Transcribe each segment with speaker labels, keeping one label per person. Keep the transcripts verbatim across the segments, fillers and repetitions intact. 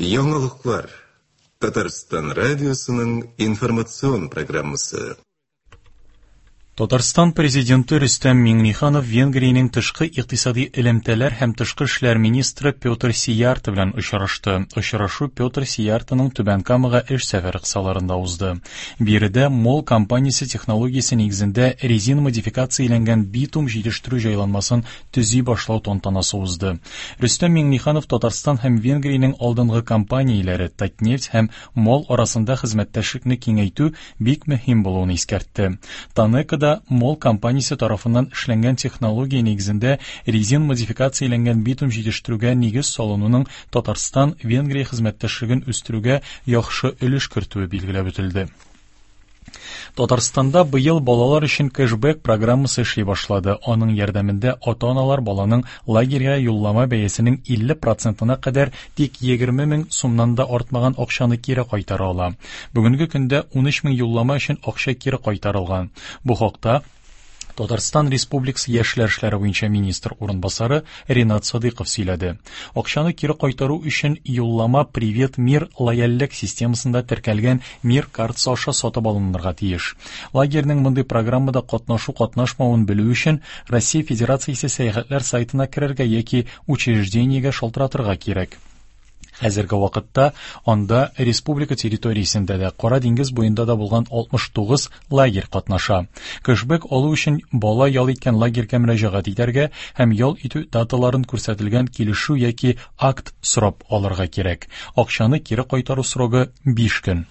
Speaker 1: Яңалыклар. Татарстан радиосының информацион программасы.
Speaker 2: Татарстан президенты Рөстәм Миңнеханов Венгриянең тышкы икътисади элемтәләр һәм тышкы эшләр министры Петр Сиярто белән очрашты. Очрашу Петр Сияртоның Түбән Камага эш сәфәре кысаларында узды. Биредә Мол компаниясе технологиясе нигезендә резин модификацияләнгән битум җитештерү җайланмасын төзи башлау тантанасы узды. Рөстәм Миңнеханов Татарстан һәм Венгриянең алдынгы компанияләре Татнефть һәм Мол арасында хезмәттәшлекне киңәйтү бик мөһим булуын искәртте. Танекада Мол компаниясе тарафыннан эшләнгән технология нигезендә резин модификацияләнгән битум җитештерүгә нигез салынуның Татарстан-Венгрия хезмәттәшлеген үстерүгә яхшы өлеш кертүе билгеләп үтелде. Татарстанда быел балалар өчен кэшбэк программасы эшли башлады. Аның ярдәмендә ата-аналар баланың лагерьгә юллама бәясенең илле процентына кадәр тик егерме мең сумнан да артмаган акчаны кире кайтара ала. Бүгенге көндә ун өч мең юллама өчен акча кире кайтарылган. Бу хакта Татарстан Республикасы яшьләр эшләре буенча министр урынбасары Ринат Садыйков сөйләде. Акчаны кире кайтару өчен юллама Привет Мир лояльлек системасында теркәлгән Мир картасы аша сатып алынырга тиеш. Лагерьнең мондый программада катнашу катнашмавын белү өчен Россия Федерациясе сәяхәтләр сайтына керергә яки учреждениегә шалтыратырга кирәк. Хәзерге вакытта анда республика территориясендә дә Кара диңгез буенда да булган алтмыш тугыз лагерь катнаша. Кэшбэк алу өчен бала ял иткән лагерьгә мөрәҗәгать итәргә һәм ял итү даталарын күрсәтелгән килешү яки акт сорап алырга кирәк. Акчаны кире кайтару срогы биш көн.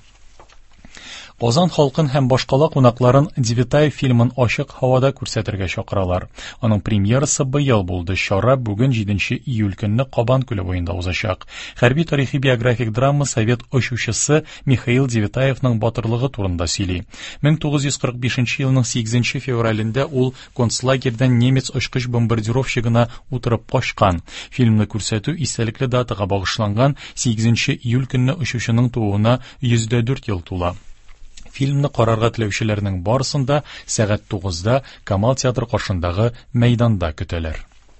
Speaker 2: Казан халкын һәм башкала кунакларын Девятай фильмын ачык һавада күрсәтергә чакыралар. Аның премьерасы быел булды. Чара бүген җиденче июль көнне Кабан күле буенда узачак. Хәрби тарихи биографик драма Совет очучысы Михаил Девятаевның батырлыгы турында сөйли. мең тугыз йөз кырык бишенче елның сигезенче февралендә ул концлагерьдән немец очкыч бомбардировщигына утырып качкан. Фильмны күрсәтү истәлекле датага багышланган сигезенче июль көнне очучының тууына йөз дүрт ел тула. Фильмны карарга теләүчеләрнең барысында сәгать тугызда Камал театры каршындагы мәйданда көтәләр.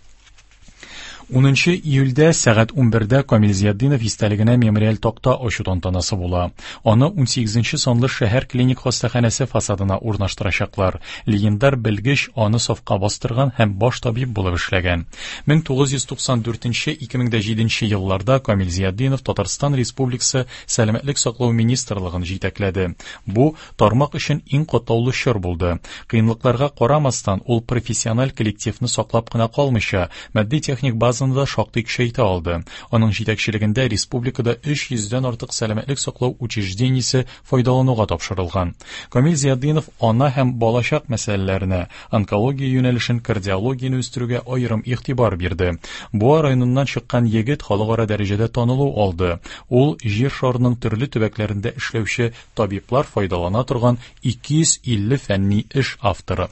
Speaker 2: унынчы июльдә сәгать унбердә Камил Зиятдинов истәлегенә мемориаль такта ачу тантанасы була. Аны ун сигезенче санлы шәһәр клиник хастаханәсе фасадына урнаштырачаклар. Легендар белгеч аны сафка бастырган һәм баш табиб булып эшләгән. мең тугыз йөз туксан дүртенче - ике мең җиденче елларда Камил Зиятдинов Татарстан Республикасы Сәламәтлек саклау министрлыгын җитәкләде. Бу тармак өчен иң катлаулы чор булды. Кыенлыкларга карамастан ул профессиональ коллективны саклап кына калмыйча, матди техник база да шактый көчәйтә алды. Аның җитәкчелегендә республикада өч йөздән артык сәламәтлек саклау учреждениесе файдалануга тапшырылган. Камил Зиятдинов ана һәм балачак мәсьәләләренә, онкология юнәлешен, кардиологияны үстерүгә аерым игътибар бирде. Буа районыннан чыккан егет халыкара дәрәҗәдә танылу алды. Ул җир шарының төрле төбәкләрендә эшләүче табиблар файдалана торган ике йөз илле фәнни эш авторы.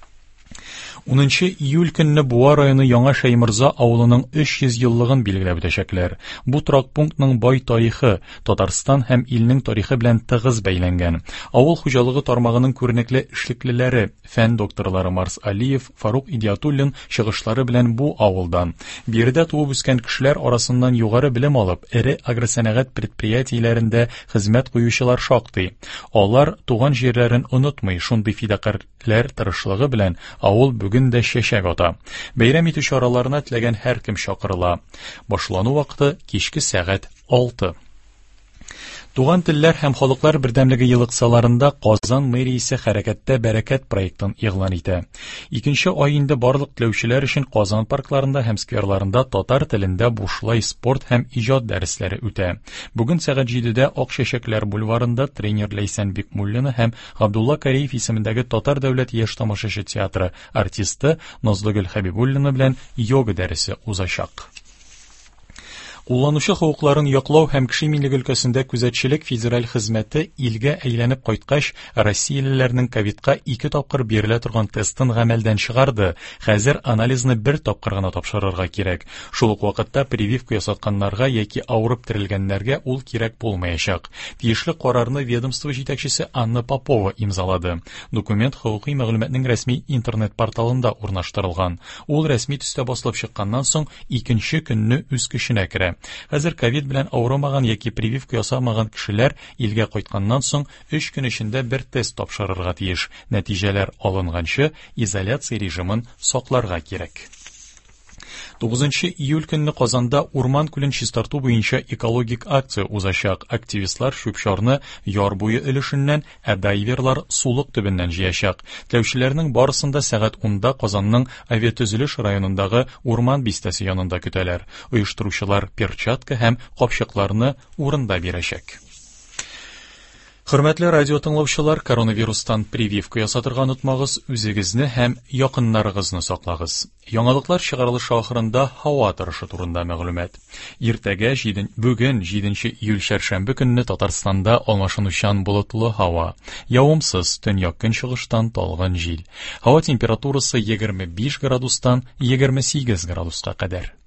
Speaker 2: унынчы июль көнне Буа районы Яңа Шәймырза авылының өч йөз еллыгын билгеләп үтәчәкләр. Бу торак пунктның бай тарихы, Татарстан һәм илнең тарихы белән тыгыз бәйләнгән. Авыл хуҗалыгы тармагының күренекле эшлеклеләре, фән докторлары Марс Алиев, Фарук Идиятуллин чыгышлары белән бу авылдан. Биредә туып үскән кешеләр арасыннан югары белем алып, эре агросәнәгать предприятиеләрендә хезмәт куючылар шактый. Алар туган җирләрен онытмый, шундый фидакарьләр тырышлыгы белән авыл бүген дә чәчәк ата. Бәйрәм итү чараларына теләгән һәркем чакырыла. Башлану вакыты кичке сәгать алты. Туган телләр һәм халыклар бердәмлеге елыксаларында Казан мэриясе хәрәкәттә бәрәкәт проектын игълан итә. Икенче ай инде барлык теләүчеләр өчен Казан паркларында һәм скверларында татар телендә бушлай спорт һәм иҗат дәресләре үтә. Бүген сәгать җидедә Акчәчәкләр бульварында тренер Ләйсән Бикмуллина һәм Габдулла Кариев исемендәге Татар дәүләт яшь тамашачы театры артисты Назлыгөл Хәбибуллина белән йога дәресе узачак. Кулланучы хукукларын яклау һәм кеше минлеге өлкәсендә күзәтчелек федераль хезмәте илгә әйләнеп кайткач, Россиялеләрнең ковидка ике тапкыр бирелә торган тестын гамәлдән чыгарды. Хәзер анализны бер тапкыр гына тапшырырга кирәк. Шул ук вакытта прививка ясатканнарга яки авырып терелгәннәргә ул кирәк булмаячак. Тиешле карарны ведомство җитәкчесе Анна Попова имзалады. Документ хукукый мәгълүматның рәсми интернет порталында урнаштырылган. Ул рәсми төстә басылып чыкканнан соң икенче көнне үз көченә керә. Хәзер ковид белән авырамаган яки прививка ясамаган кешеләр илгә кайтканнан соң өч көн эчендә бер тест тапшырырга тиеш. Нәтиҗәләр алынганчы изоляция режимын сакларга кирәк. тугызынчы июль көнне Казанда урман күлен чистарту буенча экологик акция узачак. Активистлар шүпчарны яр буе өлешеннән, ә дайверлар сулык төбеннән җыячак. Теләүчеләрнең барысында сәгать унда Казанның Авиатөзелеш районындагы урман бистәсе янында көтәләр. Оештыручылар перчатка һәм капчыкларны урында бирәчәк. Хөрмәтле радио тыңлаучылар, коронавирустан прививка ясатырга онытмагыз, үзегезне һәм якыннарыгызны саклагыз. Яңалыклар чыгарылышы ахырында һава торышы турында мәгълүмат. Иртәгә җиденче бүген җиденче июль шәршәмбе көнне Татарстанда алмашынучан болытлы һава. Явымсыз төньяк көнчыгыштан талган җил. Һава температурасы егерме биш градустан егерме сигез градуска кадәр.